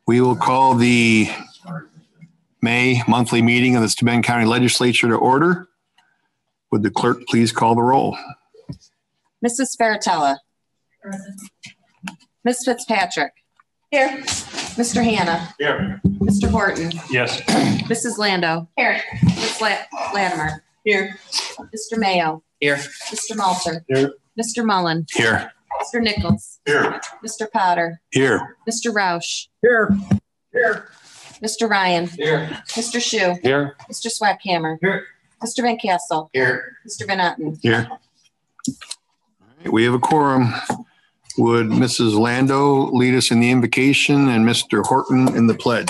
We will call the May monthly meeting of the Steuben County Legislature to order. Would the clerk please call the roll? Mrs. Faratella. Present. Ms. Fitzpatrick. Here. Mr. Hanna. Here. Mr. Horton. Yes. Mrs. Lando. Here. Ms. Latimer. Here. Mr. Mayo. Here. Mr. Malter. Here. Mr. Mullen. Here. Mr. Nichols. Here. Mr. Potter. Here. Mr. Roush. Here. Here. Mr. Ryan. Here. Mr. Shu. Here. Mr. Swackhammer. Here. Mr. Van Castle. Here. Mr. Van Otten. Here. All right, we have a quorum. Would Mrs. Lando lead us in the invocation and Mr. Horton in the pledge?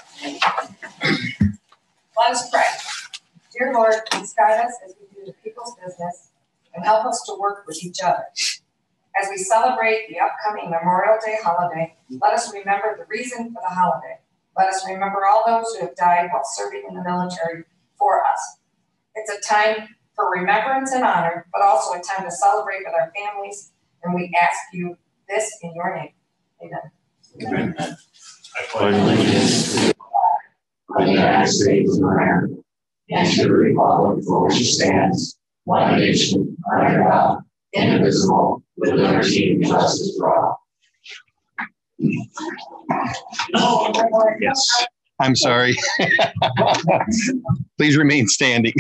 Let us pray. Dear Lord, please guide us as we do the people's business and help us to work with each other. As we celebrate the upcoming Memorial Day holiday, let us remember the reason for the holiday. Let us remember all those who have died while serving in the military for us. It's a time for remembrance and honor, but also a time to celebrate with our families. And we ask you this in your name. Amen. I pledge allegiance to the flag of the United States of America and to the republic for which it stands, one nation, under God, indivisible, with liberty and justice for all. Yes. I'm sorry. Please remain standing.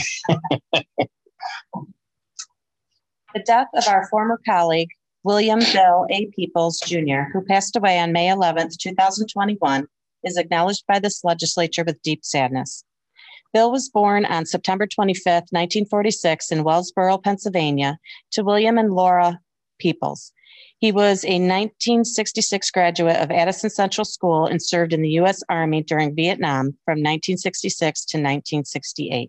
The death of our former colleague, William Bill A. Peoples, Jr., who passed away on May 11th, 2021, is acknowledged by this legislature with deep sadness. Bill was born on September 25th, 1946 in Wellsboro, Pennsylvania, to William and Laura Peoples. He was a 1966 graduate of Addison Central School and served in the U.S. Army during Vietnam from 1966 to 1968.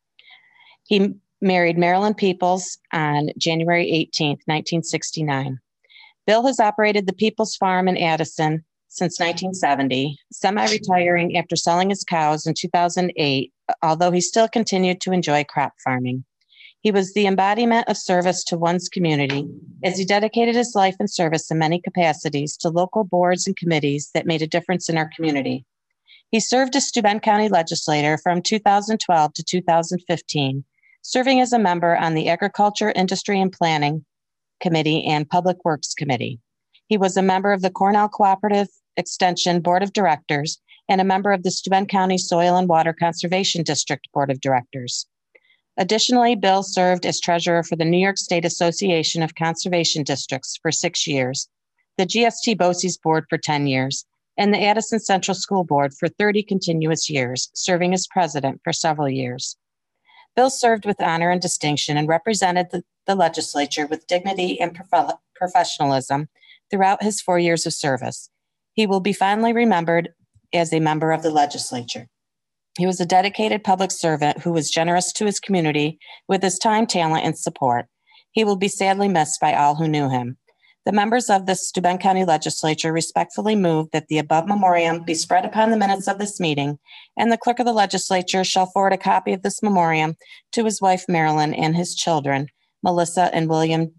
He married Marilyn Peoples on January 18th, 1969. Bill has operated the Peoples Farm in Addison since 1970, semi-retiring after selling his cows in 2008, although he still continued to enjoy crop farming. He was the embodiment of service to one's community as he dedicated his life and service in many capacities to local boards and committees that made a difference in our community. He served as Steuben County legislator from 2012 to 2015, serving as a member on the Agriculture, Industry, and Planning Committee and Public Works Committee. He was a member of the Cornell Cooperative Extension Board of Directors and a member of the Steuben County Soil and Water Conservation District Board of Directors. Additionally, Bill served as treasurer for the New York State Association of Conservation Districts for 6 years, the GST BOCES Board for 10 years, and the Addison Central School Board for 30 continuous years, serving as president for several years. Bill served with honor and distinction and represented the legislature with dignity and professionalism throughout his 4 years of service. He will be fondly remembered as a member of the legislature. He was a dedicated public servant who was generous to his community with his time, talent, and support. He will be sadly missed by all who knew him. The members of the Steuben County Legislature respectfully move that the above memoriam be spread upon the minutes of this meeting, and the clerk of the legislature shall forward a copy of this memoriam to his wife, Marilyn, and his children, Melissa and William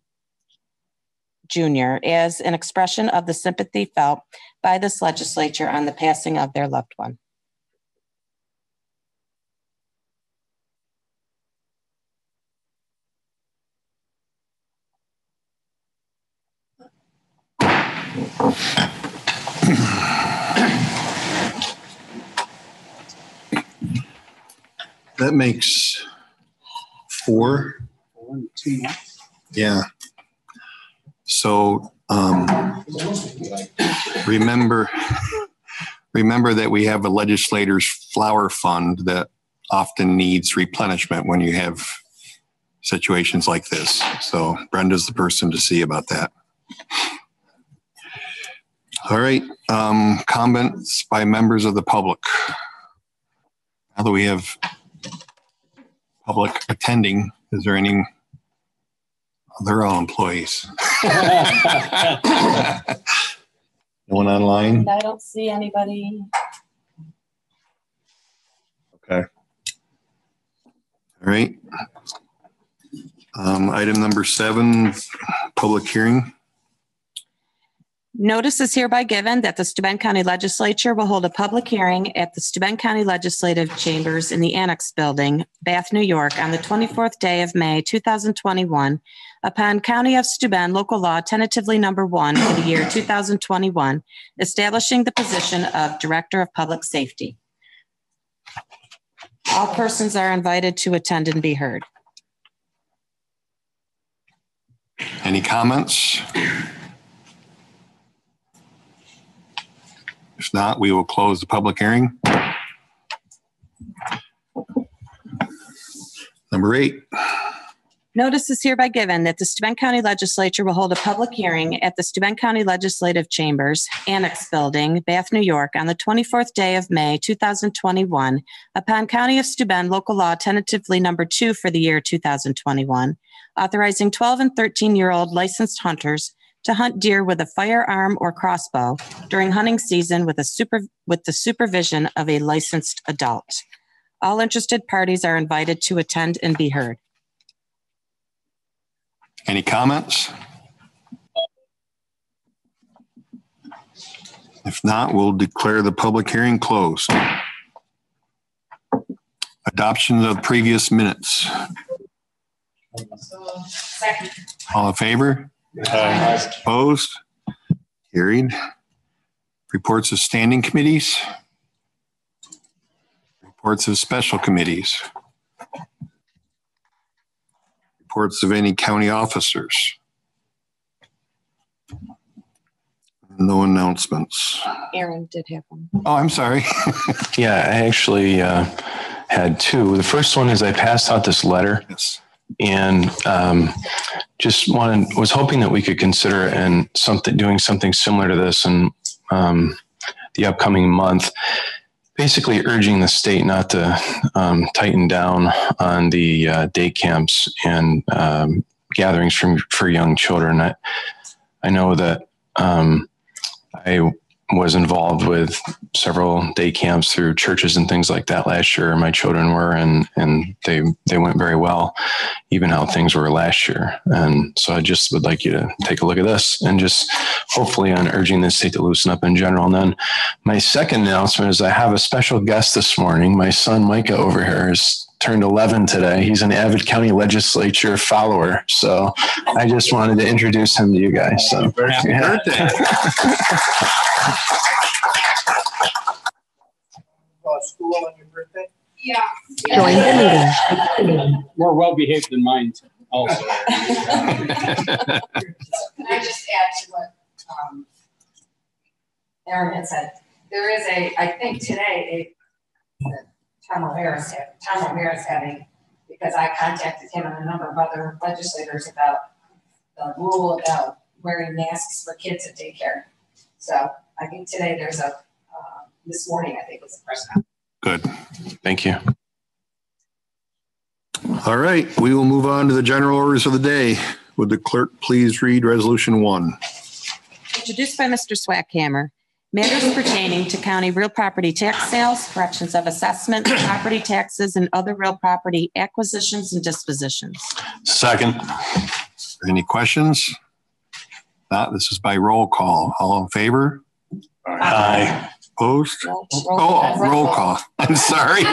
Jr., as an expression of the sympathy felt by this legislature on the passing of their loved one. That makes 4. 1, 2 more. Yeah. So remember that we have a legislators flower fund that often needs replenishment when you have situations like this. So Brenda's the person to see about that. All right. Comments by members of the public. Now that we have public attending, is there any? They're all employees. No one online? I don't see anybody. Okay. All right. Item number 7, public hearing. Notice is hereby given that the Steuben County Legislature will hold a public hearing at the Steuben County Legislative Chambers in the Annex Building, Bath, New York, on the 24th day of May, 2021, upon County of Steuben Local Law tentatively number 1 for the year 2021, establishing the position of Director of Public Safety. All persons are invited to attend and be heard. Any comments? If not, we will close the public hearing. Number 8. Notice is hereby given that the Steuben County Legislature will hold a public hearing at the Steuben County Legislative Chambers, Annex Building, Bath, New York, on the 24th day of May, 2021, upon County of Steuben Local Law tentatively number 2 for the year 2021, authorizing 12 and 13-year-old licensed hunters to hunt deer with a firearm or crossbow during hunting season with the supervision of a licensed adult. All interested parties are invited to attend and be heard. Any comments? If not, we'll declare the public hearing closed. Adoption of previous minutes. Second. All in favor? Opposed? Carried. Reports of standing committees. Reports of special committees. Reports of any county officers. No announcements. Aaron did have one. Oh, I'm sorry. Yeah, I actually had 2. The first one is I passed out this letter Yes. and just was hoping that we could consider doing something similar to this in the upcoming month. Basically urging the state not to tighten down on the day camps and gatherings for young children. I know that I was involved with several day camps through churches and things like that last year. My children were, and they went very well, even how things were last year. And so I just would like you to take a look at this and just hopefully on urging the state to loosen up in general. And then my second announcement is I have a special guest this morning. My son Micah over here has turned 11 today. He's an avid county legislature follower. So I just wanted to introduce him to you guys. So Happy birthday. School on your birthday? Yeah. Join the meeting. More well behaved than mine also. Can I just add to what Aaron had said? There is I think today, Tom O'Hara is having, because I contacted him and a number of other legislators about the rule about wearing masks for kids at daycare. So I think today there's this morning, I think it's a press conference. Good. thank you. All right. We will move on to the general orders of the day. Would the clerk please read resolution 1? Introduced by Mr. Swackhammer. Matters pertaining to county real property tax sales, corrections of assessment, property taxes, and other real property acquisitions and dispositions. Second. Any questions? Not. This is by roll call. All in favor? Aye. Opposed? Roll Roll call. I'm sorry.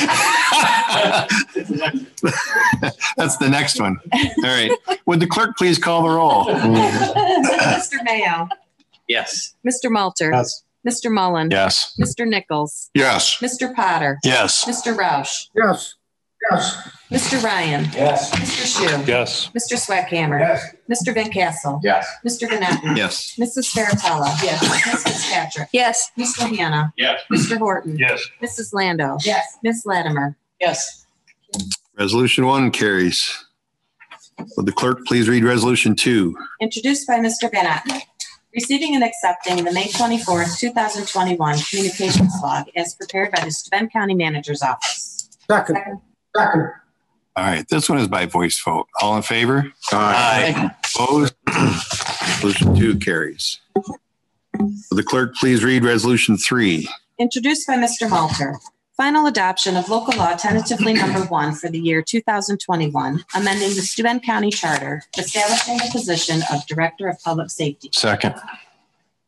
That's the next one. All right. Would the clerk please call the roll? Mr. Mayo. Yes. Mr. Malter. Yes. Mr. Mullen. Yes. Mr. Nichols. Yes. Mr. Potter. Yes. Mr. Roush. Yes. Yes. Mr. Ryan. Yes. Mr. Shu. Yes. Mr. Swackhammer. Yes. Mr. Van Castle. Yes. Mr. Gannett. Yes. Mrs. Faratella. Yes. Ms. Fitzpatrick. Yes. Mr. Hannah. Yes. Mr. Horton. Yes. Mrs. Lando. Yes. Ms. Latimer. Yes. Resolution 1 carries. Would the clerk please read resolution 2? Introduced by Mr. Gannett. Receiving and accepting the May 24th, 2021 communications log as prepared by the Steuben County Manager's Office. Second. Second. All right. This one is by voice vote. All in favor? Aye. Opposed? Resolution 2 carries. Would the clerk please read resolution 3? Introduced by Mr. Malter. Final adoption of local law tentatively number 1 for the year 2021, amending the Steuben County Charter, establishing the position of Director of Public Safety. Second.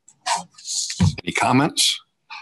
Any comments?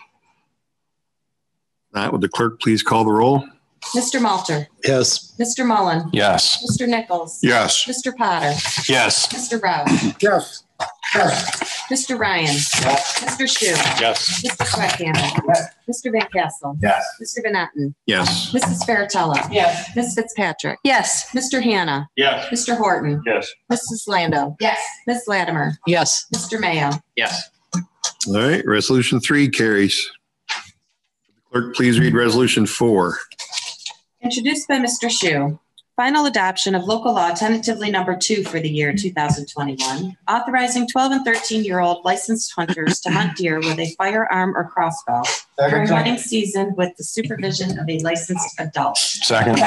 Not, would the clerk please call the roll? Mr. Malter, Yes. Mr. Mullen, Yes. Mr. Nichols, Yes. Mr. Potter, Yes. Mr. Roush, Yes. Yes. Mr. Ryan, Mr. Shu, Yes. Mr. Sweathammer, Yes. Mr. Van Castle, Yes. Mr. Van Etten, Yes. Mrs. Faratella, Yes. Ms. Fitzpatrick. Yes. Mr. Hannah, Yes. Mr. Horton, Yes. Mrs. Lando, Yes. Ms. Latimer, Yes. Mr. Mayo. Yes. All right, resolution 3 carries. Clerk, please read resolution 4. Introduced by Mr. Shu. Final adoption of local law tentatively number 2 for the year 2021, authorizing 12 and 13-year-old licensed hunters to hunt deer with a firearm or crossbow during hunting season with the supervision of a licensed adult. Second.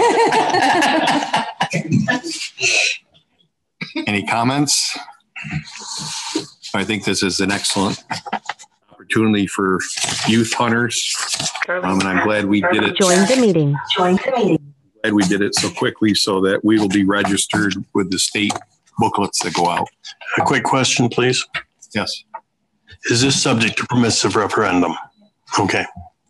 Any comments? I think this is an excellent opportunity for youth hunters. And I'm glad we did it. Join the meeting. Glad we did it so quickly so that we will be registered with the state booklets that go out. A quick question, please. Yes. Is this subject to permissive referendum? Okay.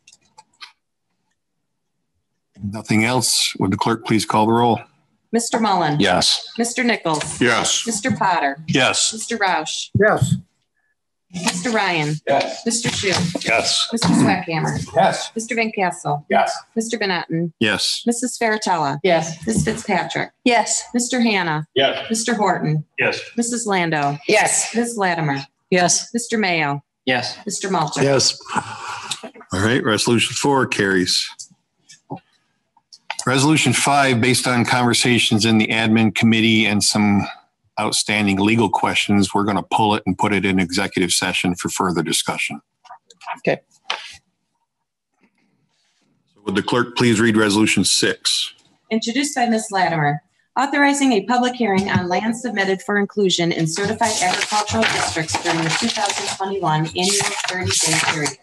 Nothing else. Would the clerk please call the roll? Mr. Mullen. Yes. Mr. Nichols. Yes. Mr. Potter. Yes. Mr. Roush. Yes. Mr. Ryan. Yes. Mr. Shu. Yes. Mr. Sweathammer. Yes. Mr. Van Castle. Yes. Mr. Van Etten. Yes. Mrs. Faratella. Yes. Ms. Fitzpatrick. Yes. Mr. Hannah. Yes. Mr. Horton. Yes. Mrs. Lando. Yes. Ms. Latimer. Yes. Mr. Mayo. Yes. Mr. Malter. Yes. All right, resolution 4 carries. Resolution 5, based on conversations in the admin committee and some outstanding legal questions, we're going to pull it and put it in executive session for further discussion. Okay. Would the clerk please read resolution 6? Introduced by Ms. Latimer, authorizing a public hearing on land submitted for inclusion in certified agricultural districts during the 2021 annual 30-day period.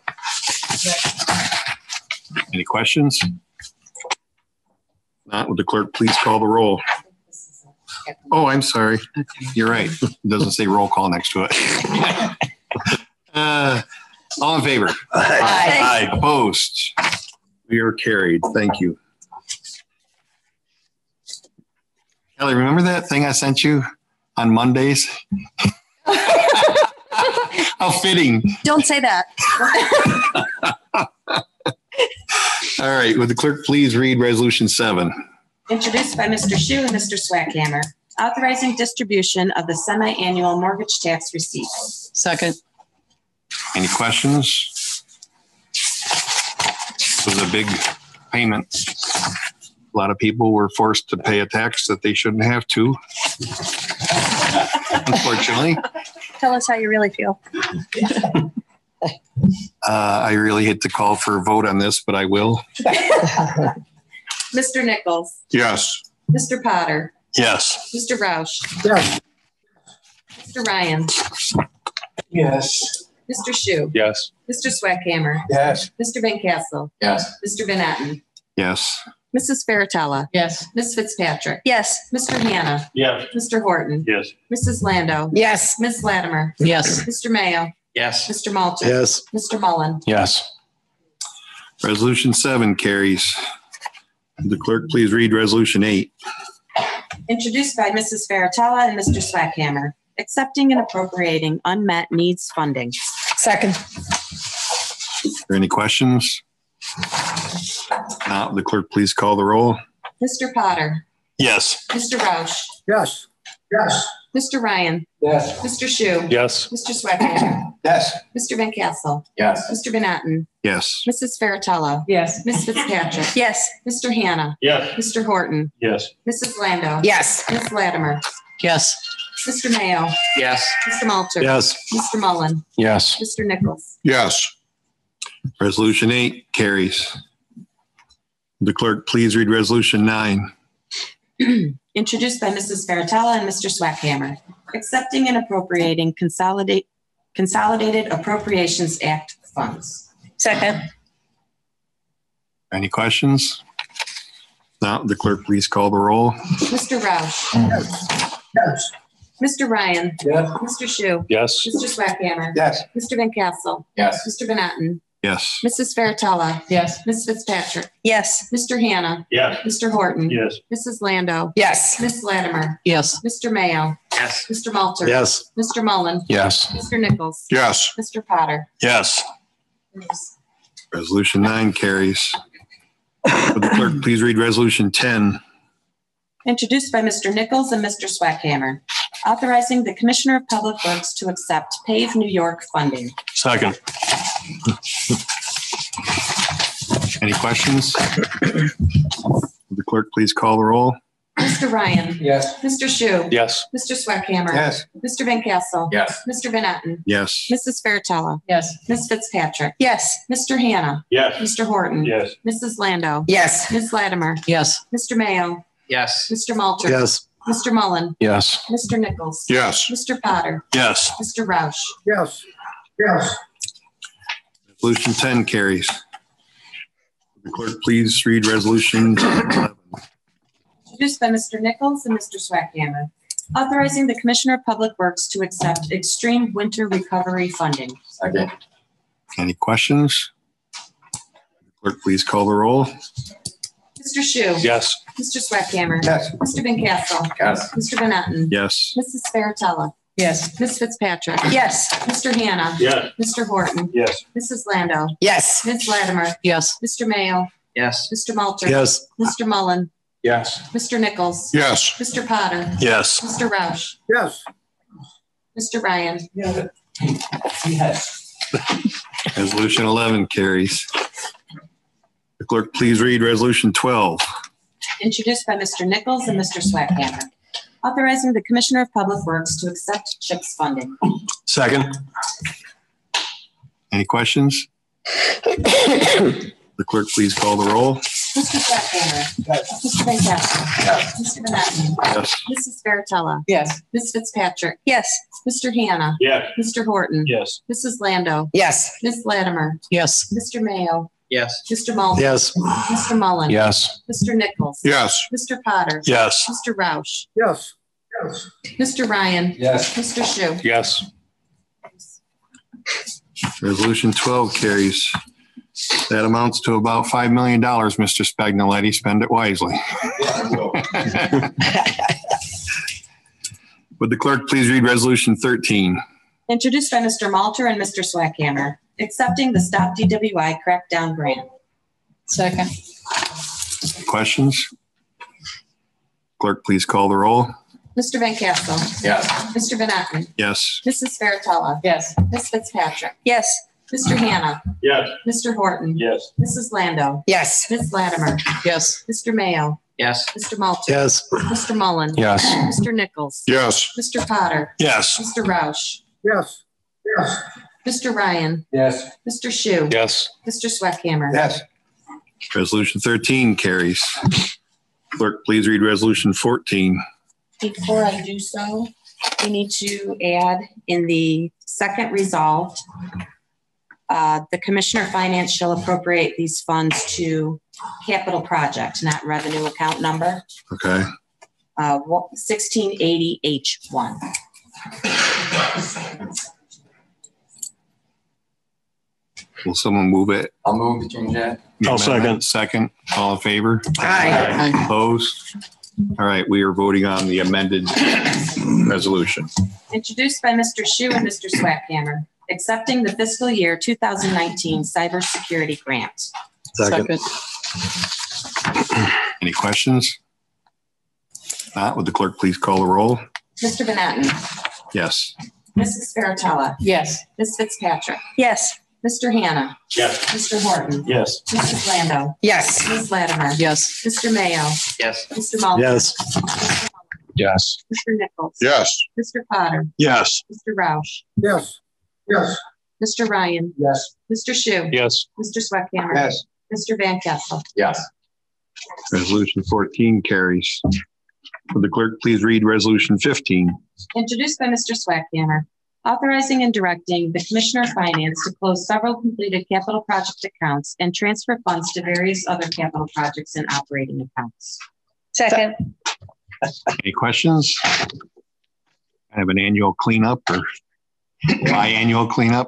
Any questions? Not, would the clerk please call the roll? Oh, I'm sorry. You're right. It doesn't say roll call next to it. All in favor? Aye. Opposed? We are carried. Thank you. Kelly, remember that thing I sent you on Mondays? How fitting. Don't say that. All right. Would the clerk please read resolution 7? Introduced by Mr. Shu and Mr. Swackhammer, authorizing distribution of the semi-annual mortgage tax receipts. Second. Any questions? This was a big payment. A lot of people were forced to pay a tax that they shouldn't have to. Unfortunately. Tell us how you really feel. I really hate to call for a vote on this, but I will. Mr. Nichols, Yes. Mr. Potter, Yes. Mr. Roush, Yes. Mr. Ryan, Yes. Mr. Shu, Yes. Mr. Swackhammer, Yes. Mr. Van Castle, Yes. Mr. Van Etten, Yes. Mrs. Faratella, Yes. Ms. Fitzpatrick, Yes. Mr. Hannah, Yes. Mr. Horton, Yes. Mrs. Lando, Yes. Ms. Latimer, Yes. Mr. Mayo, Yes. Mr. Malter, Yes. Mr. Mullen. Yes. Resolution 7 carries. Would the clerk please read resolution 8? Introduced by Mrs. Faratella and Mr. Swackhammer, accepting and appropriating unmet needs funding. Second. Are there any questions? Not, would the clerk please call the roll? Mr. Potter, Yes. Mr. Roush, Yes. Yes. Mr. Ryan, Yes. Mr. Shu, Yes. Mr. Swackhammer, Yes. Mr. Van Castle, Yes. Mr. Van Etten, Yes. Mrs. Faratella, Yes. Ms. Fitzpatrick, Yes. Mr. Hannah, Yes. Mr. Horton, Yes. Mrs. Lando, Yes. Ms. Latimer, Yes. Mr. Mayo, Yes. Mr. Malter, Yes. Mr. Mullen, Yes. Mr. Nichols. Yes. Resolution 8 carries. Would the clerk please read resolution 9? Introduced by Mrs. Faratella and Mr. Swackhammer, accepting and appropriating Consolidated Appropriations Act funds. Second. Any questions? Not, would the clerk please call the roll? Mr. Roush, Yes. Mr. Ryan. Yes. Mr. Shu. Yes. Mr. Swackhammer. Yes. Mr. Van Castle. Yes. Mr. Van Etten. Yes. Mrs. Fairtella. Yes. Ms. Fitzpatrick. Yes. Mr. Hannah. Yes. Mr. Horton. Yes. Mrs. Lando. Yes. Ms. Latimer. Yes. Mr. Mayo. Yes. Mr. Malter. Yes. Mr. Mullen. Yes. Mr. Nichols. Yes. Mr. Potter. Yes. Resolution 9 carries. Would the clerk please read Resolution 10? Introduced by Mr. Nichols and Mr. Swackhammer, authorizing the Commissioner of Public Works to accept PAVE New York funding. Second. Any questions? Would the clerk please call the roll? Mr. Ryan. Yes. Mr. Shu. Yes. Mr. Swackhammer. Yes. Mr. Van Castle. Yes. Mr. Van Etten. Yes. Mrs. Fairtella. Yes. Ms. Fitzpatrick. Yes. Mr. Hannah. Yes. Mr. Horton. Yes. Mrs. Lando. Yes. Ms. Latimer. Yes. Mr. Mayo. Yes. Mr. Malter. Yes. Mr. Mullen. Yes. Mr. Nichols. Yes. Mr. Potter. Yes. Mr. Roush. Yes. Yes. Resolution 10 carries. Would the clerk please read Resolution 11? Introduced by Mr. Nichols and Mr. Swackhammer, authorizing the Commissioner of Public Works to accept extreme winter recovery funding. Second. Any questions? Clerk, please call the roll. Mr. Shu. Yes. Mr. Swackhammer. Yes. Mr. Van Castle. Yes. Mr. Van Etten. Yes. Mrs. Fairtella. Yes. Ms. Fitzpatrick. Yes. Mr. Hannah. Yes. Mr. Horton. Yes. Mrs. Lando. Yes. Ms. Latimer. Yes. Mr. Mayo. Yes. Mr. Malter. Yes. Mr. Mullen. Yes. Mr. Nichols. Yes. Mr. Potter. Yes. Mr. Roush. Yes. Mr. Ryan. Yes. Resolution 11 carries. The clerk, please read Resolution 12. Introduced by Mr. Nichols and Mr. Swackhammer, authorizing the Commissioner of Public Works to accept CHIPS funding. Second. Any questions? The clerk, please call the roll. Mr. Swackhammer. Mr. Van Castle. Mr. Van Etten. Yes. Mrs. Fairtella. Yes. Ms. Fitzpatrick. Yes. Mr. Hannah. Yes. Mr. Horton. Yes. Mrs. Lando. Yes. Ms. Latimer. Yes. Mr. Mayo. Yes. Mr. Mulder. Yes. Mr. Mullen. Yes. Mr. Nichols. Yes. Mr. Potter. Yes. Mr. Roush. Yes. Yes. Mr. Ryan. Yes. Mr. Shu. Yes. Resolution 12 carries. That amounts to about $5 million, Mr. Spagnoletti. Spend it wisely. Would the clerk please read Resolution 13? Introduced by Mr. Malter and Mr. Swackhammer, accepting the Stop DWI Crackdown Grant. Second. Questions? Clerk, please call the roll. Mr. Van Castle. Yes. Mr. Van Etten. Yes. Mrs. Fairtella. Yes. Ms. Fitzpatrick. Yes. Mr. Hannah. Yes. Mr. Horton. Yes. Mrs. Lando. Yes. Ms. Latimer. Yes. Mr. Mayo. Yes. Mr. Malter. Yes. Mr. Mullen. Yes. Mr. Nichols. Yes. Mr. Potter. Yes. Mr. Roush. Yes. Yes. Mr. Ryan. Yes. Mr. Shu. Yes. Mr. Swackhammer. Yes. Resolution 13 carries. Clerk, please read Resolution 14. Before I do so, we need to add in the second resolved, the Commissioner of Finance shall appropriate these funds to capital project, not revenue account number, Okay. 1680H1. Will someone move it? I'll move to change that. I'll second. Second. All in favor? Aye. Opposed? All right, we are voting on the amended resolution. Introduced by Mr. Shu and Mr. Swackhammer, accepting the fiscal year 2019 cybersecurity grant. Second. Any questions? Not, would the clerk please call the roll? Mr. Van Etten. Yes. Mrs. Fairtella. Yes. Ms. Fitzpatrick. Yes. Mr. Hannah. Yes. Mr. Horton. Yes. Mrs. Lando. Yes. Ms. Latimer. Yes. Mr. Mayo. Yes. Mr. Mulder. Yes. Yes. Mr. Nichols. Yes. Mr. Potter. Yes. Mr. Roush. Yes. Yes. Mr. Ryan. Yes. Mr. Shu. Yes. Mr. Swackhammer. Yes. Mr. Van Castle. Yes. Resolution 14 carries. Would the clerk please read Resolution 15? Introduced by Mr. Swackhammer, authorizing and directing the Commissioner of Finance to close several completed capital project accounts and transfer funds to various other capital projects and operating accounts. Second. Any questions? Have an annual cleanup or biannual cleanup?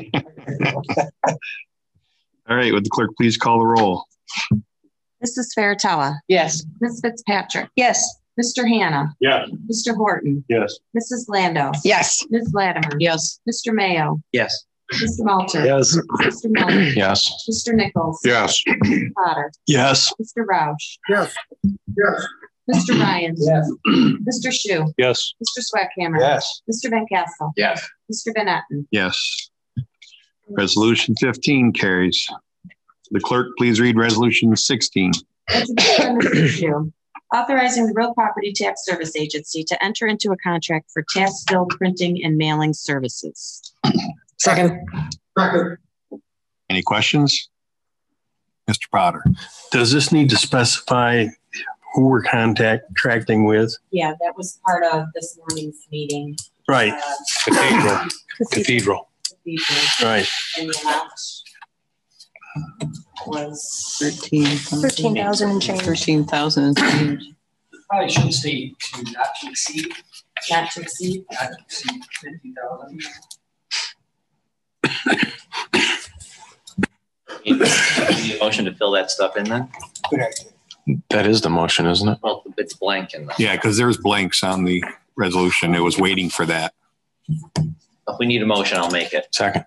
All right, would the clerk please call the roll? Mrs. Fairtella, Yes. Ms. Fitzpatrick, Yes. Mr. Hannah, Yes. Mr. Horton, Yes. Mrs. Lando, Yes. Ms. Latimer, Yes. Mr. Mayo, Yes. Mr. Malter, Yes. Mr. Mullen, Yes. Mr. Nichols, Yes. Mr. Potter, Yes. Mr. Roush, Yes. Yes. Mr. Ryan, Yes. Mr. Shu, Yes. Mr. Sweathammer, Yes. Mr. Van Castle, Yes. Mr. Van Etten. Yes. Resolution 15 carries. The clerk please read resolution 16. Introduced by Mr. Shu, authorizing the Real Property Tax Service Agency to enter into a contract for tax bill printing and mailing services. Second. Second. Any questions? Mr. Potter. Does this need to specify who we're contracting with? Yeah, that was part of this morning's meeting. Right. Cathedral. Cathedral, Right. and the amount was 13,000 and change. 13,000 and change. Probably should say to not to exceed, not to exceed. not to exceed 50,000. Need a motion to fill that stuff in then? Good idea. That is the motion, isn't it? Well, it's blank in there. Yeah, because there's blanks on the resolution. It was waiting for that. If we need a motion, I'll make it. Second.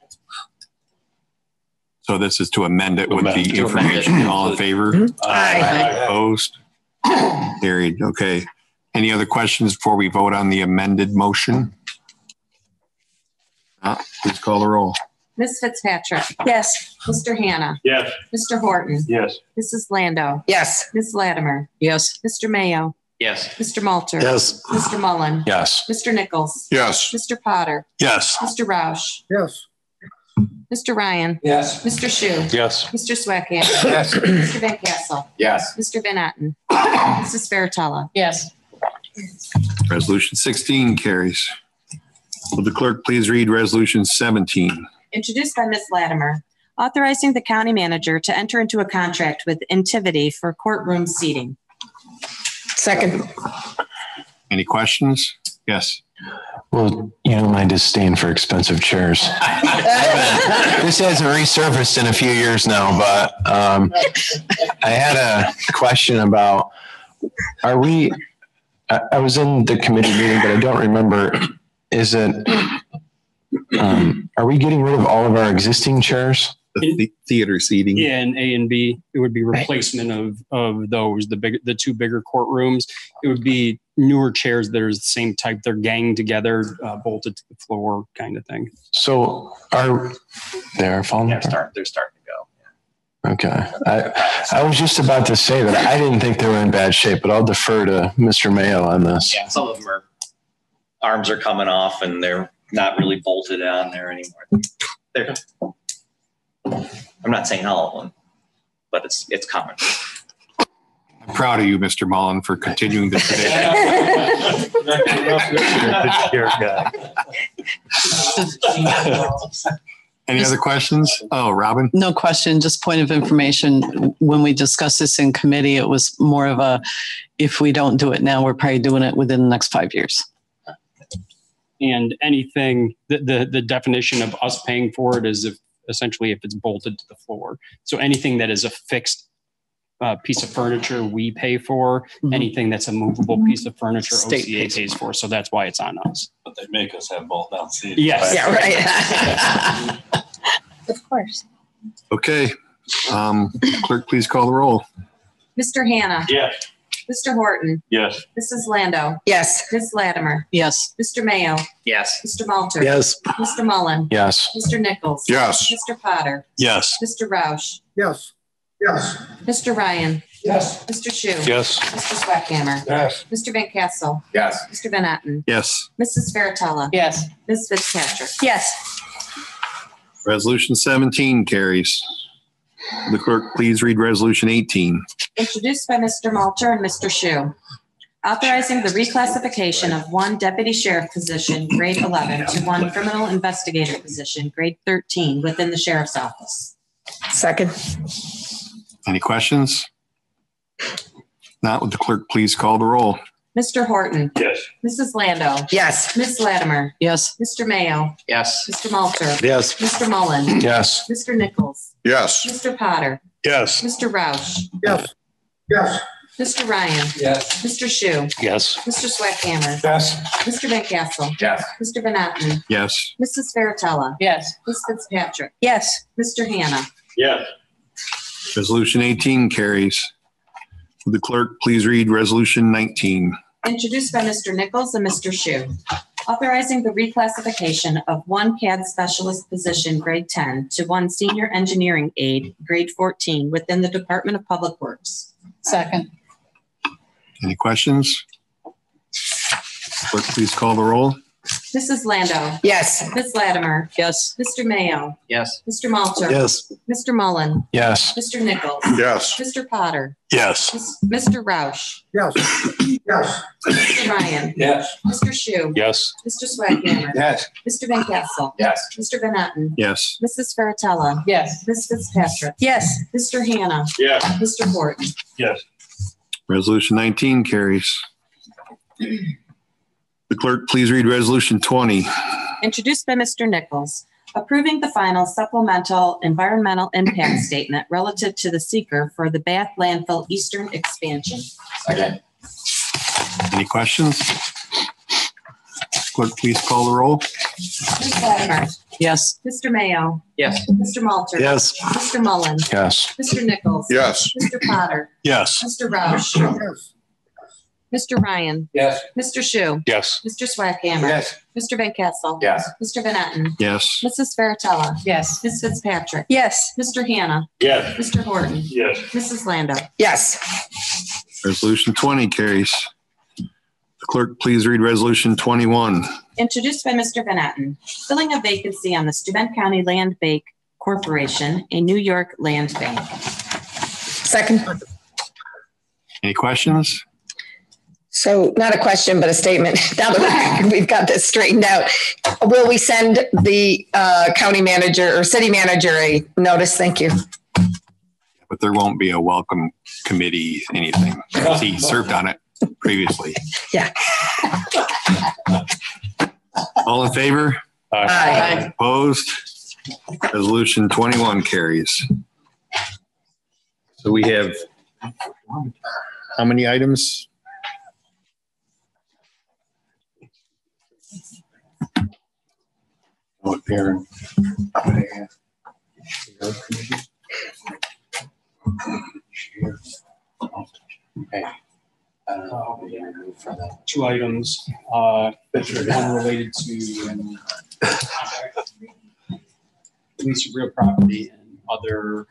So this is to amend it with Amend. the To amend it. information. All in favor? Aye. Opposed? Carried. Okay. Any other questions before we vote on the amended motion? Please call the roll. Ms. Fitzpatrick, Yes. Mr. Hannah, Yes. Mr. Horton, Yes. Mrs. Lando, Yes. Ms. Latimer, Yes. Mr. Mayo, Yes. Mr. Malter, Yes. Mr. Mullen, Yes. Mr. Nichols, Yes. Mr. Potter, Yes. Mr. Roush, Yes. Mr. Ryan, Yes. Mr. Shu, Yes. Mr. Sweathammer, Yes. Mr. Van Castle, Yes. Mr. Van Etten, Mrs. Fairtella. Yes. Resolution 16 carries. Will the clerk please read resolution 17? Introduced by Ms. Latimer, authorizing the county manager to enter into a contract with Intivity for courtroom seating. Second. Any questions? Yes. Well, you know my disdain for expensive chairs. This hasn't resurfaced in a few years now, but I had a question about, I was in the committee meeting, but I don't remember, are we getting rid of all of our existing chairs? The theater seating. Yeah, and A and B, it would be replacement of those, the two bigger courtrooms. It would be newer chairs that are the same type. They're ganged together, bolted to the floor kind of thing. So they're falling apart? They're starting to go. Okay. I was just about to say that I didn't think they were in bad shape, but I'll defer to Mr. Mayo on this. Yeah, some of them arms are coming off and they're not really bolted on there anymore. I'm not saying all of them, but it's common. I'm proud of you, Mr. Mullen, for continuing the tradition. Any other questions? Oh, Robin? No question, just point of information. When we discussed this in committee, it was more of a, if we don't do it now, we're probably doing it within the next 5 years. And anything, the definition of us paying for it is if it's bolted to the floor. So anything that is a fixed piece of furniture, we pay for. Mhm. Anything that's a movable piece of furniture, State OCA pays pays for. So that's why it's on us. But they make us have bolt down seats. Yes. Yeah, right. Of course. Okay. Clerk, please call the roll. Mr. Hannah, Yes. Mr. Horton, Yes. Mrs. Lando, Yes. Ms. Latimer, Yes. Mr. Mayo, Yes. Mr. Malter, Yes. Mr. Mullen, Yes. Mr. Nichols, Yes. Mr. Potter, Yes. Mr. Roush, Yes. Yes. Mr. Ryan, Yes. Mr. Shu, Yes. Mr. Sweathammer, Yes. Mr. Van Castle, Yes. Mr. Van Etten, Yes. Mrs. Fairtella, Yes. Ms. Fitzpatrick. Yes. Resolution 17 carries. The clerk, please read resolution 18. Introduced by Mr. Malter and Mr. Shu. Authorizing the reclassification of one deputy sheriff position, grade 11, to one criminal investigator position, grade 13, within the sheriff's office. Second. Any questions? Not, would the clerk please call the roll? Mr. Horton, Yes. Mrs. Lando, Yes. Ms. Latimer, Yes. Mr. Mayo, Yes. Mr. Malter, Yes. Mr. Mullen, Yes. Mr. Nichols, Yes. Mr. Potter, Yes. Mr. Roush, Yes. Yes. Mr. Ryan, Yes. Mr. Shu, Yes. Mr. Swackhammer, Yes. Mr. Van Castle, Yes. Mr. Van Etten, Yes. Mrs. Faratella, Yes. Ms. Fitzpatrick, Yes. Mr. Hannah, Yes. Resolution 18 carries. Would the clerk please read Resolution 19? introduced by Mr. Nichols and Mr. Shu, authorizing the reclassification of one CAD specialist position, grade 10, to one senior engineering aide, grade 14, within the Department of Public Works. Second. Any questions? Clerk, please call the roll. Mrs. Lando, Yes. Ms. Latimer, Yes. Mr. Mayo, Yes. Mr. Malter, Yes. Mr. Mullen, Yes. Mr. Nichols, Yes. Mr. Potter, Yes. Mr. Roush, Yes. Yes. Mr. Ryan, Yes. Mr. Shu, Yes. Mr. Swackhammer, Yes. Mr. Van Castle, Yes. Mr. Van Etten, Yes. Mrs. Faratella, Yes. Ms. Fitzpatrick, Yes. Mr. Hannah, Yes. Mr. Horton, Yes. Resolution 19 carries. The clerk please read Resolution 20. introduced by Mr. Nichols, approving the final supplemental environmental impact statement relative to the seeker for the Bath landfill eastern expansion. Second. Any questions? Clerk, please call the roll. Ms. Latimer, Yes. Mr. Mayo, Yes. Mr. Malter, Yes. Mr. Mullen, Yes. Mr. Nichols, Yes. Mr. Potter, Yes. Mr. Roush, Mr. Ryan, Yes. Mr. Shu, Yes. Mr. Swackhammer, Yes. Mr. Van Castle, Yes. Mr. Van Etten, Yes. Mrs. Faratella, Yes. Ms. Fitzpatrick, Yes. Mr. Hannah, Yes. Mr. Horton, Yes. Mrs. Lando. Yes. Resolution 20 carries. The clerk please read Resolution 21. Introduced by Mr. Van Etten, filling a vacancy on the Steuben County Land Bank Corporation, a New York land bank. Second. Any questions? So not a question, but a statement. Now that we've got this straightened out, will we send the county manager or city manager a notice? Thank you. But there won't be a welcome committee, anything. He served on it previously. Yeah. All in favor? Aye. Opposed? Resolution 21 carries. So we have how many items? Oh, Karen. Two items, one related to lease of real property and other.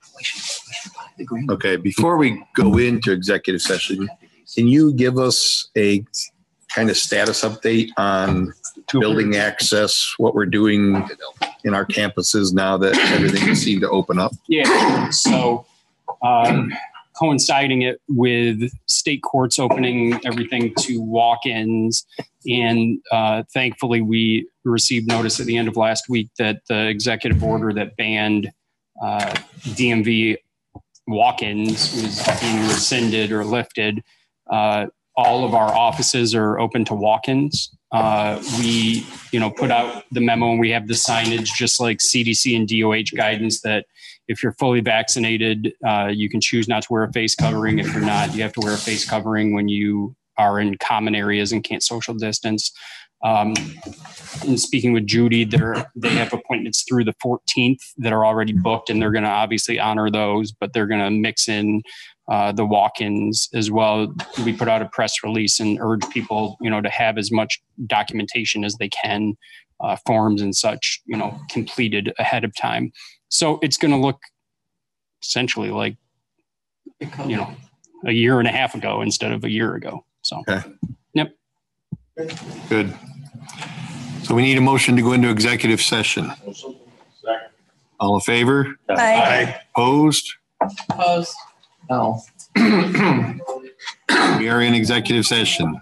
Okay, before we go into executive session, can you give us a kind of status update on building access, what we're doing in our campuses now that everything seemed to open up? Yeah, so coinciding it with state courts opening everything to walk-ins. And thankfully, we received notice at the end of last week that the executive order that banned DMV walk-ins was being rescinded or lifted. All of our offices are open to walk-ins. We, put out the memo and we have the signage just like CDC and DOH guidance that if you're fully vaccinated, you can choose not to wear a face covering. If you're not, you have to wear a face covering when you are in common areas and can't social distance. And speaking with Judy, they have appointments through the 14th that are already booked, and they're going to obviously honor those, but they're going to mix in the walk-ins as well. We put out a press release and urge people, to have as much documentation as they can, forms and such, completed ahead of time. So it's going to look essentially like, a year and a half ago instead of a year ago. So, Okay. Yep. Good. So we need a motion to go into executive session. All in favor? Aye. Opposed? Opposed. No. We are in executive session.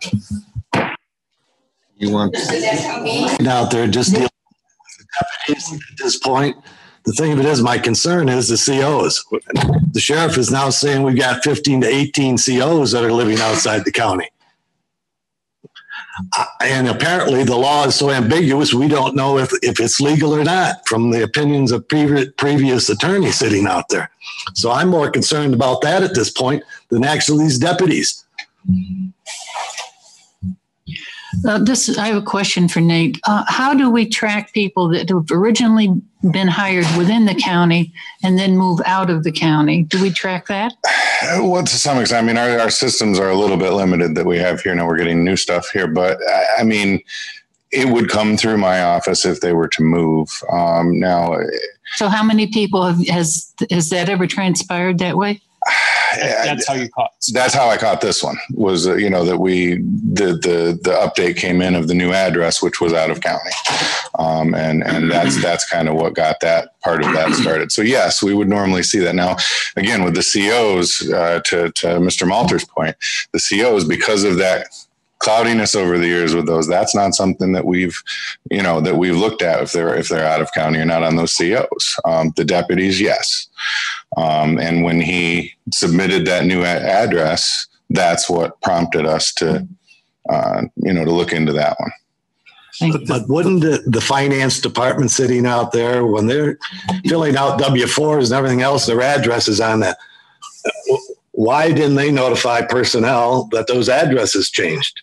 You want? Out there just dealing with deputies at this point. The thing of it is, my concern is the COs. The sheriff is now saying we've got 15 to 18 COs that are living outside the county. And apparently the law is so ambiguous, we don't know if it's legal or not from the opinions of previous attorneys sitting out there. So I'm more concerned about that at this point than actually these deputies. I have a question for Nate. How do we track people that have originally been hired within the county and then move out of the county? Do we track that? Well, to some extent, I mean, our systems are a little bit limited that we have here. Now we're getting new stuff here, but I mean, it would come through my office if they were to move. Now, so how many people has that ever transpired that way? That's how you caught. That's how I caught this one. Was that the update came in of the new address, which was out of county, and that's kind of what got that part of that started. So yes, we would normally see that. Now, again, with the COs, to Mr. Malter's point, the COs, because of that cloudiness over the years with those, that's not something that we've looked at if they're out of county or not on those COs. The deputies, yes. And when he submitted that new address, that's what prompted us to look into that one. But wouldn't the finance department sitting out there, when they're filling out W-4s and everything else, their address is on that? Why didn't they notify personnel that those addresses changed?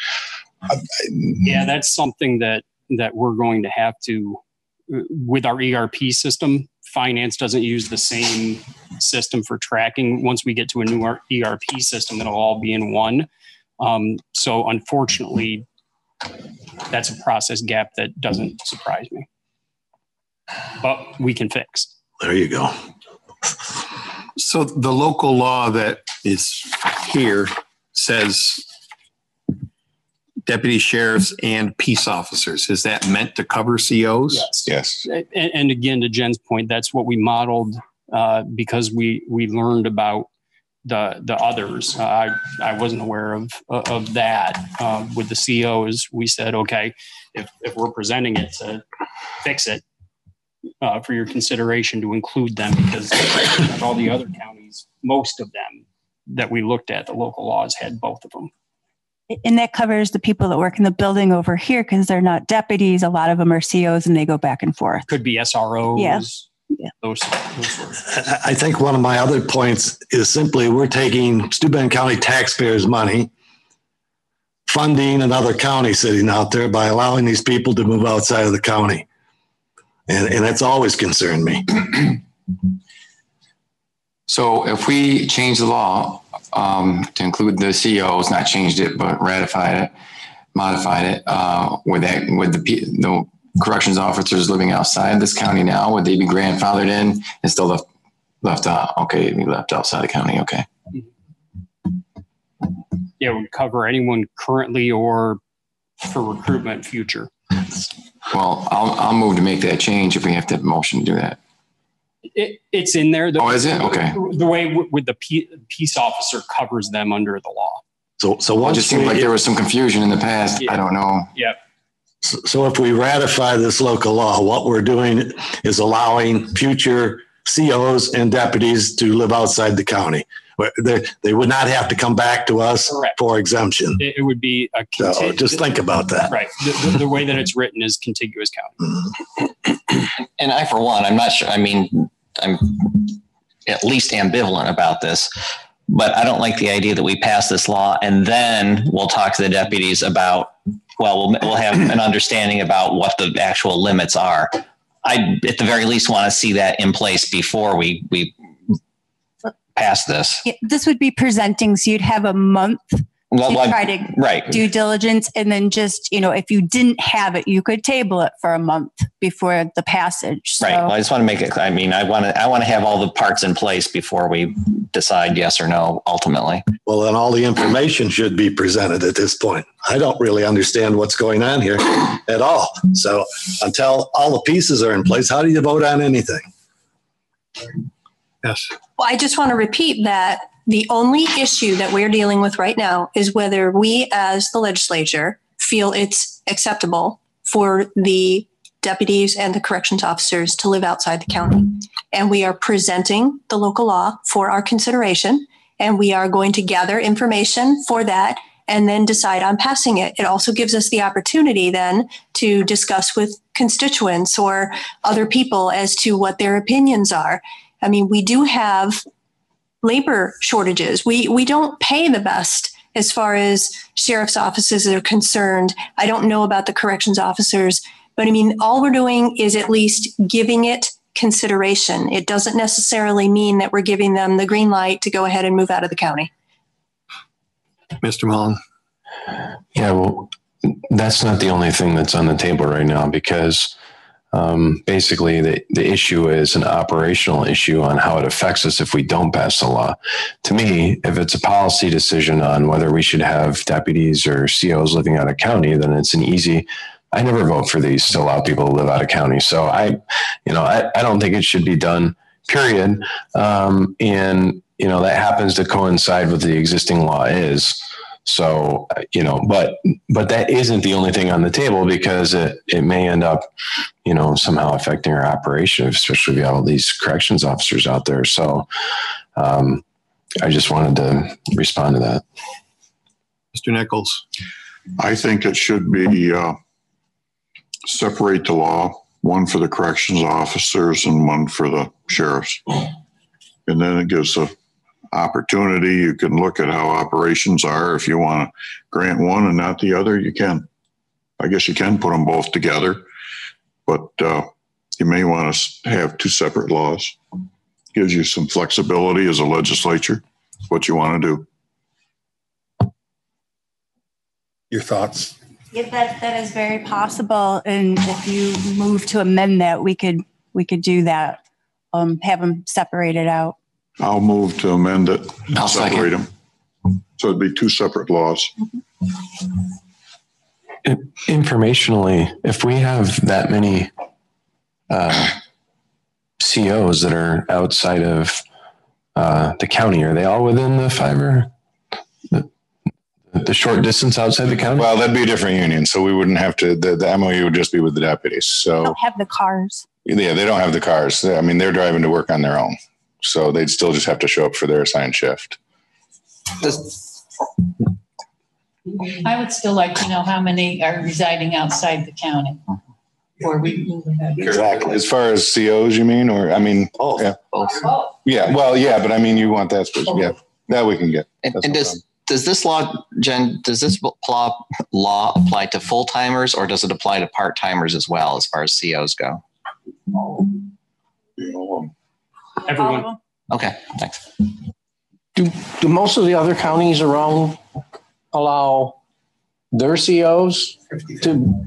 Yeah, that's something that we're going to have to, with our ERP system. Finance doesn't use the same system for tracking. Once we get to a new ERP system, it'll all be in one. So unfortunately, that's a process gap that doesn't surprise me, but we can fix. There you go. So the local law that is here says deputy sheriffs and peace officers. Is that meant to cover COs? Yes. And again, to Jen's point, that's what we modeled because we learned about the others. I wasn't aware of that. With the COs, we said, okay, if we're presenting it to fix it, for your consideration to include them, because all the other counties, most of them that we looked at, the local laws had both of them. And that covers the people that work in the building over here because they're not deputies. A lot of them are COs and they go back and forth. Could be SROs. Yeah. Those sorts. I think one of my other points is simply we're taking Steuben County taxpayers' money, funding another county sitting out there by allowing these people to move outside of the county. And that's always concerned me. So if we change the law to include the COs, not changed it, but ratified it, modified it, with the corrections officers living outside this county now, would they be grandfathered in and still left out? Okay, left outside the county. Okay. Yeah, it would cover anyone currently or for recruitment future. Well, I'll move to make that change if we have to have a motion to do that. It's in there. Oh, is it? Okay. The way with the peace officer covers them under the law. So it just seemed like there was some confusion in the past. Yeah. I don't know. Yeah. So if we ratify this local law, what we're doing is allowing future COs and deputies to live outside the county. They would not have to come back to us for exemption. It would be a so just think about that. Right. The way that it's written is contiguous county. And I, for one, I'm not sure. I mean, I'm at least ambivalent about this, but I don't like the idea that we pass this law and then we'll talk to the deputies about, well, we'll have an understanding about what the actual limits are. I, at the very least, want to see that in place before we pass this. This would be presenting, so you'd have a month to try to due diligence, and then just, if you didn't have it, you could table it for a month before the passage. So. Right. Well, I just want to make it. I mean, I want to have all the parts in place before we decide yes or no. Ultimately. Well, then all the information should be presented at this point. I don't really understand what's going on here at all. So until all the pieces are in place, how do you vote on anything? Yes. Well, I just want to repeat that the only issue that we're dealing with right now is whether we as the legislature feel it's acceptable for the deputies and the corrections officers to live outside the county. And we are presenting the local law for our consideration, and we are going to gather information for that and then decide on passing it. It also gives us the opportunity then to discuss with constituents or other people as to what their opinions are. I mean, we do have labor shortages. We don't pay the best as far as sheriff's offices are concerned. I don't know about the corrections officers, but I mean, all we're doing is at least giving it consideration. It doesn't necessarily mean that we're giving them the green light to go ahead and move out of the county. Mr. Mullen. Yeah, well, that's not the only thing that's on the table right now, because basically the issue is an operational issue on how it affects us if we don't pass the law. To me, if it's a policy decision on whether we should have deputies or COs living out of county, then it's an easy. I never vote for these to allow people to live out of county. So I don't think it should be done, period. And, that happens to coincide with the existing law is. So, but that isn't the only thing on the table, because it may end up, somehow affecting our operation, especially if we have all these corrections officers out there. So I just wanted to respond to that. Mr. Nichols. I think it should be separate the law, one for the corrections officers and one for the sheriffs. And then it gives a opportunity. You can look at how operations are. If you want to grant one and not the other, you can. I guess you can put them both together, but you may want to have two separate laws. Gives you some flexibility as a legislature, what you want to do. Your thoughts? Yeah, that is very possible. And if you move to amend that, we could do that. Have them separated out. I'll move to amend it and separate them. So it'd be two separate laws. Informationally, if we have that many COs that are outside of the county, are they all within the fiber? The short distance outside the county? Well, that'd be a different union, so we wouldn't have to. The MOU would just be with the deputies. So they don't have the cars. Yeah, they don't have the cars. I mean, they're driving to work on their own, so they'd still just have to show up for their assigned shift. I would still like to know how many are residing outside the county. Or we Exactly. As far as COs, you mean, or I mean, both. Yeah. Both. Yeah. Well, yeah, but I mean, you want that special? Yeah, that we can get. And does this law, Jen? Does this law apply to full timers, or does it apply to part timers as well, as far as COs go? Everyone. Okay, thanks. Do most of the other counties around allow their COs to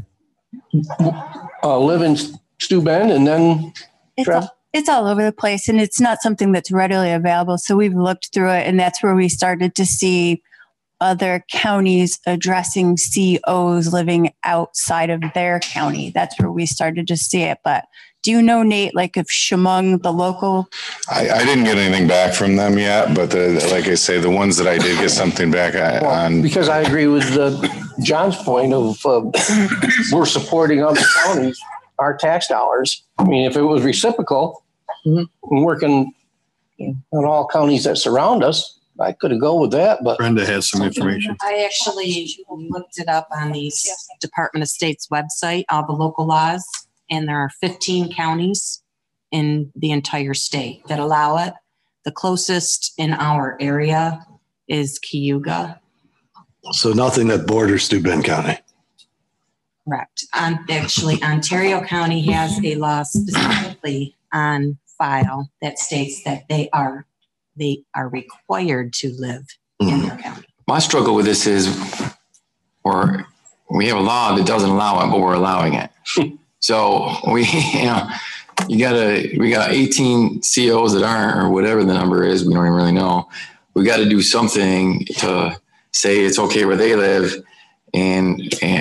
live in Steuben and then travel? It's all over the place, and it's not something that's readily available. So we've looked through it, and that's where we started to see other counties addressing COs living outside of their county. That's where we started to see it. But do you know, Nate, like if Chemung, the local? I didn't get anything back from them yet, but like I say, the ones that I did get something back on. Because I agree with John's point of we're supporting other counties, our tax dollars. I mean, if it was reciprocal, and working on all counties that surround us, I could have go with that. But Brenda has some information. I actually looked it up on the Department of State's website, all the local laws, and there are 15 counties in the entire state that allow it. The closest in our area is Cayuga. So nothing that borders Steuben County. Correct. Actually, Ontario County has a law specifically on file that states that they are required to live in their county. My struggle with this is, we have a law that doesn't allow it, but we're allowing it. So we got 18 COs that aren't, or whatever the number is. We don't even really know. We got to do something to say it's okay where they live, and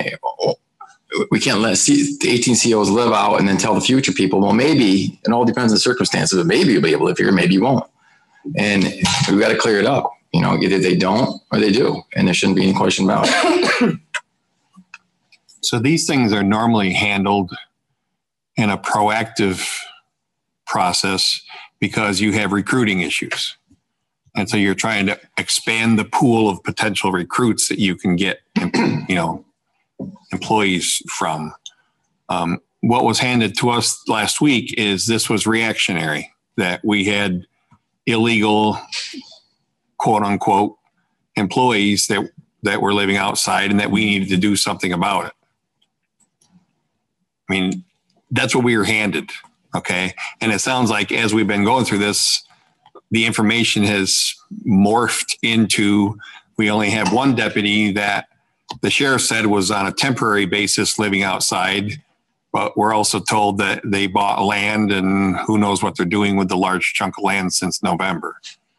we can't let the 18 COs live out and then tell the future people, well, maybe, it all depends on the circumstances, but maybe you'll be able to live here, maybe you won't. And we've got to clear it up. Either they don't or they do, and there shouldn't be any question about it. So these things are normally handled in a proactive process because you have recruiting issues. And so you're trying to expand the pool of potential recruits that you can get, employees from. What was handed to us last week is this was reactionary, that we had illegal, quote unquote, employees that were living outside and that we needed to do something about it. I mean, that's what we were handed. Okay. And it sounds like as we've been going through this, the information has morphed into, we only have one deputy that the sheriff said was on a temporary basis living outside, but we're also told that they bought land and who knows what they're doing with the large chunk of land since November.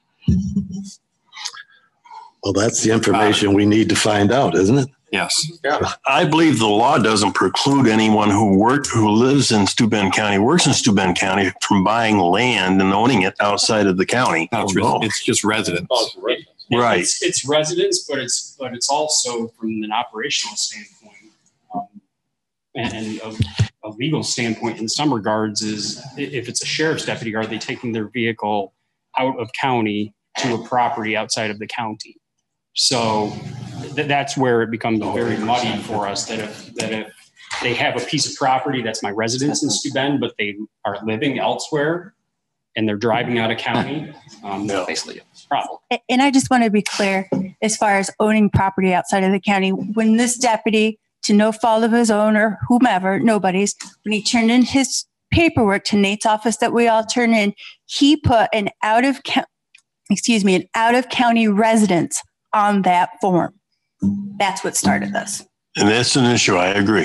Well, that's the information we need to find out, isn't it? Yes. Yeah. I believe the law doesn't preclude anyone who lives in Steuben County, works in Steuben County, from buying land and owning it outside of the county. No, it's just residents. Right. It's residents, but it's also from an operational standpoint and a legal standpoint in some regards is if it's a sheriff's deputy, are they taking their vehicle out of county to a property outside of the county? So that's where it becomes very muddy for us that if they have a piece of property that's my residence in Steuben, but they are living elsewhere and they're driving out of county, basically a problem. And I just want to be clear, as far as owning property outside of the county, when this deputy, to no fault of his own or whomever, nobody's, when he turned in his paperwork to Nate's office that we all turn in, he put an out of county residence on that form. That's what started this. And that's an issue. I agree.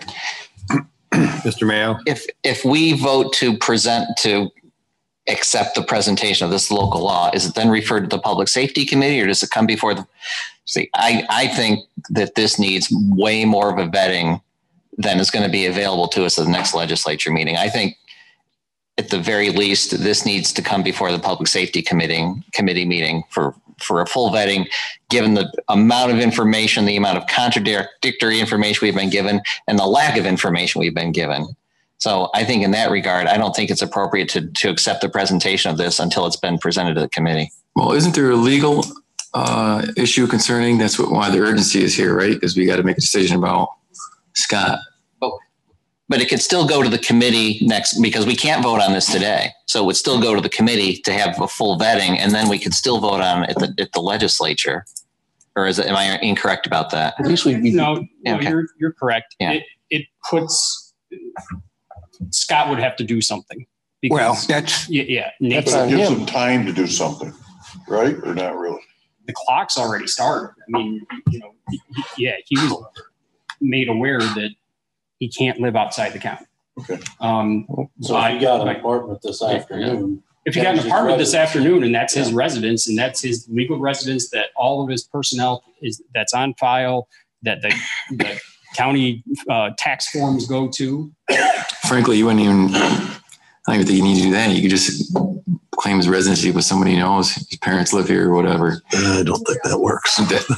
Mr. Mayo? If we vote to accept the presentation of this local law, is it then referred to the Public Safety Committee or does it come before the, I think that this needs way more of a vetting than is going to be available to us at the next legislature meeting. I think at the very least, this needs to come before the Public Safety Committee meeting for a full vetting, given the amount of information, the amount of contradictory information we've been given, and the lack of information we've been given. So I think in that regard, I don't think it's appropriate to accept the presentation of this until it's been presented to the committee. Well, isn't there a legal issue concerning, that's why the urgency is here, right? Because we got to make a decision about Scott. But it could still go to the committee next, because we can't vote on this today. So it would still go to the committee to have a full vetting, and then we could still vote on it at the legislature. Or am I incorrect about that? At least no, you're correct. Yeah. It puts, Scott would have to do something. Because, well, that's Nate's it gives him time to do something, right? Or not really? The clock's already started. I mean, he was made aware that he can't live outside the county. Okay. So if he got an apartment this afternoon. If he got an apartment this afternoon and that's his residence and that's his legal residence, that all of his personnel that's on file, that the county tax forms go to. Frankly, you wouldn't even, I don't even think you need to do that. You could just claim his residency with somebody who knows his parents live here or whatever. I don't think that works.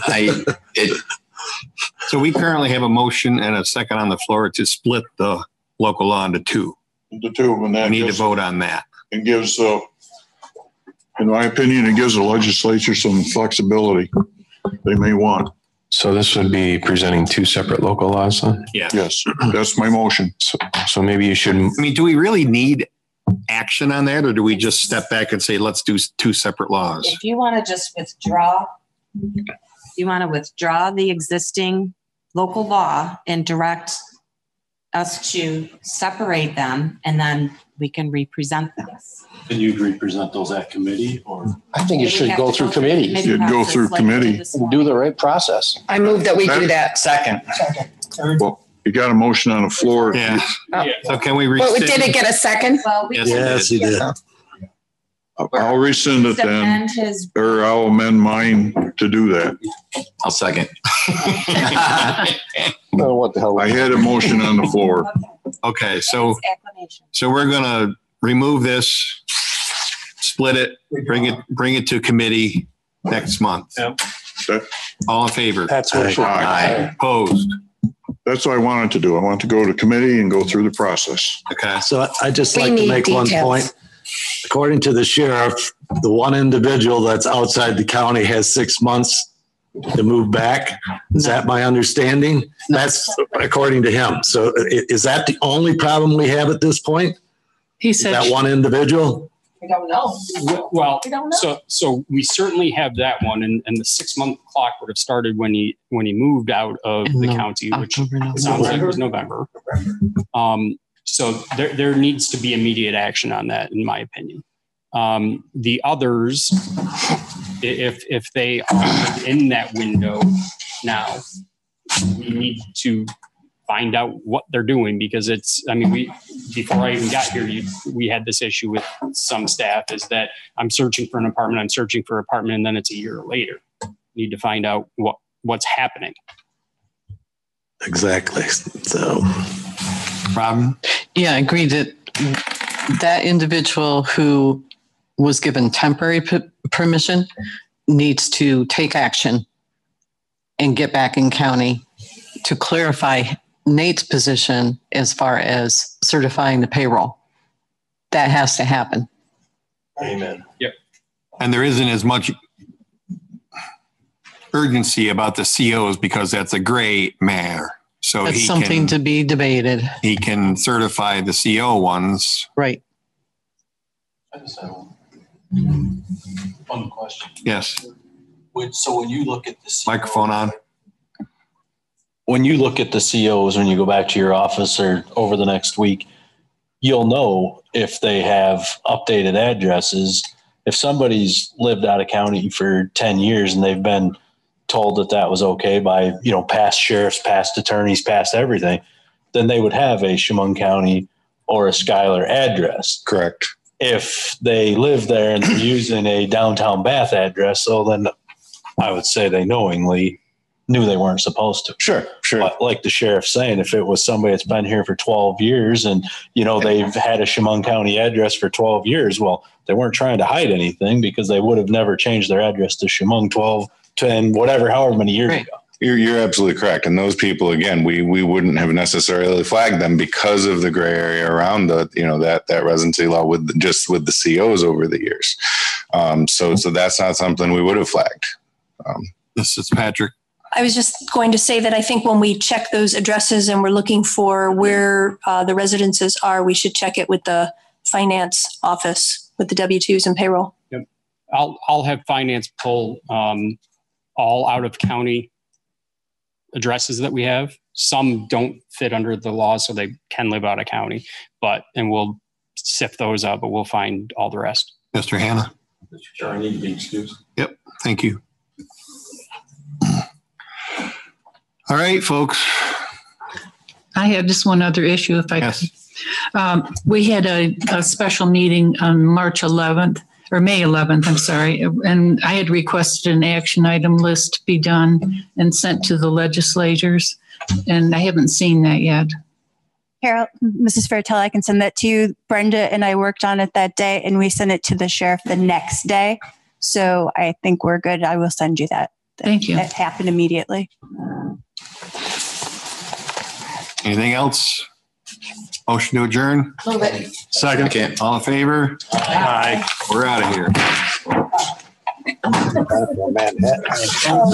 So we currently have a motion and a second on the floor to split the local law into two. The two of them. We need to vote on that. It gives, in my opinion, it gives the legislature some flexibility they may want. So this would be presenting two separate local laws then? Yeah. Yes, that's my motion. So maybe you should. I mean, do we really need action on that, or do we just step back and say, let's do two separate laws? If you want to just withdraw the existing local law and direct us to separate them, and then we can represent this. Can you represent those at committee, or? I think it should go through committee. You'd go through committee. And do the right process. I move that we do that. Second. Well, you got a motion on the floor. Yeah. So can we Well, rescind? did it get a second? Well, Yes, he did. I'll rescind it then, or I'll amend mine to do that. I'll second. Oh, what the hell? I had a motion on the floor. Okay, so we're gonna remove this, split it, bring it to committee next month. Yep. All in favor? That's what Aye. Opposed? That's what I wanted to do. I want to go to committee and go through the process. Okay. So I just We like to need make one details. point. according to the sheriff, the one individual that's outside the county has 6 months to move back. Is that my understanding? That's according to him. So is that the only problem we have at this point? He said that one individual? We don't know. Well, We don't know. so we certainly have that one, and the 6 month clock would have started when he moved out of the county, which sounds like it was November. So there needs to be immediate action on that, in my opinion. The others, if they are in that window now, we need to find out what they're doing, because before I even got here, we had this issue with some staff, is that I'm searching for an apartment, and then it's a year later. Need to find out what's happening. Exactly. So, Robin? Yeah, I agree that individual who was given temporary permission needs to take action and get back in county to clarify Nate's position as far as certifying the payroll. That has to happen. Amen. Yep. And there isn't as much urgency about the COs because that's a gray matter. So That's something to be debated. He can certify the CO ones. Right. I just have one question. Yes. So when you look at the microphone on. When you look at the COs, when you go back to your office or over the next week, you'll know if they have updated addresses. If somebody's lived out of county for 10 years and they've been told that was okay by, past sheriffs, past attorneys, past everything, then they would have a Chemung County or a Schuyler address. Correct. If they live there and they're using a downtown Bath address, so then I would say they knowingly knew they weren't supposed to. Sure. But like the sheriff's saying, if it was somebody that's been here for 12 years and, they've had a Chemung County address for 12 years, well, they weren't trying to hide anything because they would have never changed their address to Chemung 12, 10, whatever, however many years ago. You're absolutely correct. And those people, again, we wouldn't have necessarily flagged them because of the gray area around that residency law with the COs over the years. So that's not something we would have flagged. This is Patrick. I was just going to say that I think when we check those addresses and we're looking for where the residences are, we should check it with the finance office with the W-2s and payroll. Yep. I'll have finance pull all out of county addresses that we have. Some don't fit under the law, so they can live out of county, and we'll sift those out, but we'll find all the rest. Mr. Hannah. Mr. Chair, I need to be excused. Yep. Thank you. All right, folks. I have just one other issue, if I could. We had a special meeting on March 11th, or May 11th, I'm sorry, and I had requested an action item list be done and sent to the legislators, and I haven't seen that yet. Carol, Mrs. Fairtell, I can send that to you. Brenda and I worked on it that day, and we sent it to the sheriff the next day. So I think we're good. I will send you that. Thank you. That happened immediately. Anything else? Motion to adjourn? Move it. Second. Okay. All in favor? Aye. We're out of here.